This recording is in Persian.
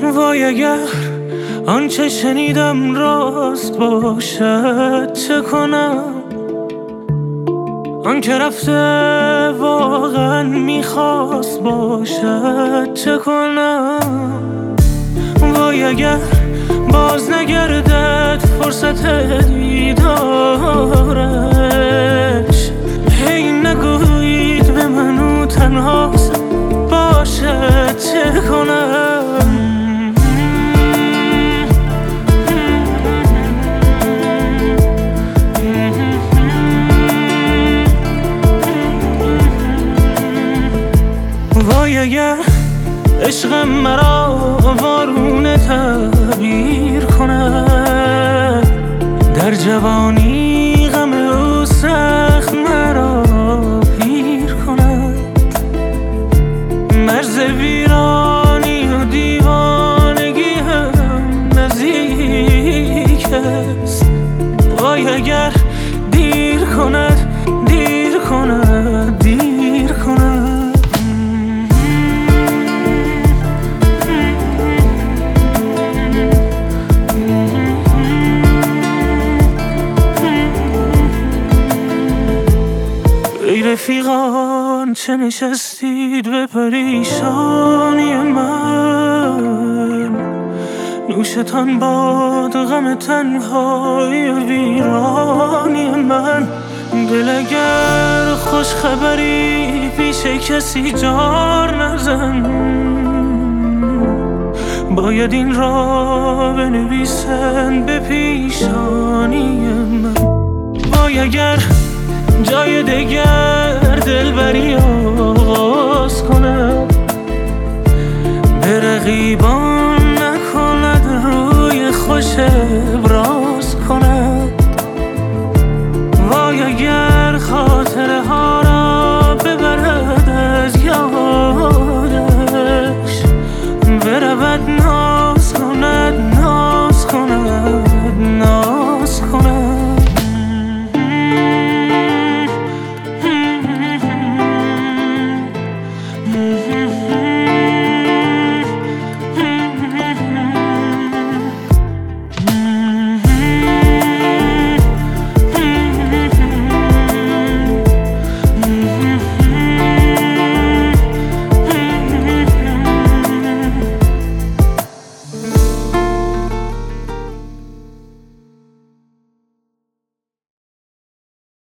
وای اگر آنچه شنیدم راست باشد چه کنم؟ آنکه رفته واقعا میخواست باشد چه کنم؟ وای اگر باز نگردد فرصت دیدارش، هی نگویید به منو تنهاست باشد چه کنم؟ وای اگر عشقم مرا وارونه تعبیر کند، در جوانی غم او سخت مرا پیر کند. مرز ویرانی و دیوانگی هم نزدیک است. وای اگر دیر کند دیر کند دیر کند. ای رفیقان چه نشستید به پریشانی من؟ نوشتان باد غم تنهایی و ویرانی من. دل اگر خوش خبری پیش کسی جار نزن، باید این را بنویسن به پیشانی من. وای اگر جای دگر دلبری